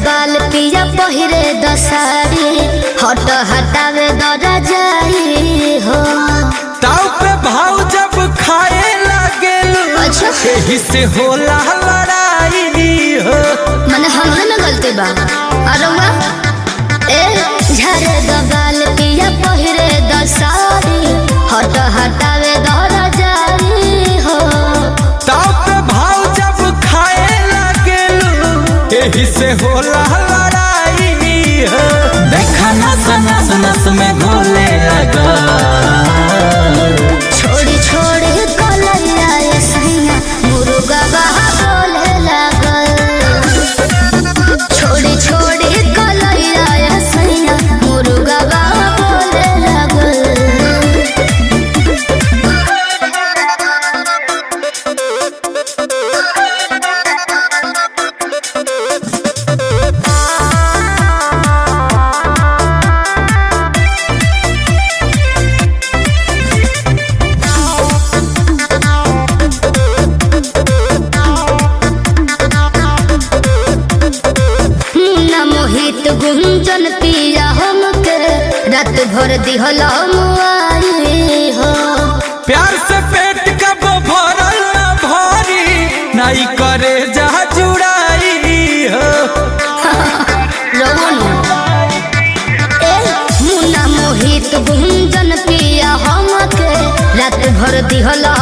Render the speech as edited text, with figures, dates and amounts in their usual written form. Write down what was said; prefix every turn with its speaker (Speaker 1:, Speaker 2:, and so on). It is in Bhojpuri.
Speaker 1: बाल पिया पहिरे दसारी हट हटावे दरा जाई हो
Speaker 2: ताऊ पे भाव जब खाए लागेलू
Speaker 1: अच्छा
Speaker 2: यही से होला लड़ाई हो
Speaker 1: मने हमरे में गलती बा अरे वाह ए झरे बाल पिया पहिरे दसारी हट हटावे दरा जाई हो
Speaker 2: ताऊ पे भाव जब खाए लागेलू यही से होला लड़ाई हो देखा नस नस नस में घोले लगा
Speaker 1: छोड़ी छोड़ी कलैया ये सैया मुर्गा बाहा बोले लागल छोड़ी छोड़ी कलैया ये सैया मुर्गा बाहा बोले लागल मोहित गुंजन पिया हमके रात भर दिहल मुआई हो
Speaker 2: प्यार से पेट कब भरल न भरी नहीं करे जा जुड़ाई हो
Speaker 1: रवन ए मुन्ना मोहित गुंजन पिया हमके रात भर दिहल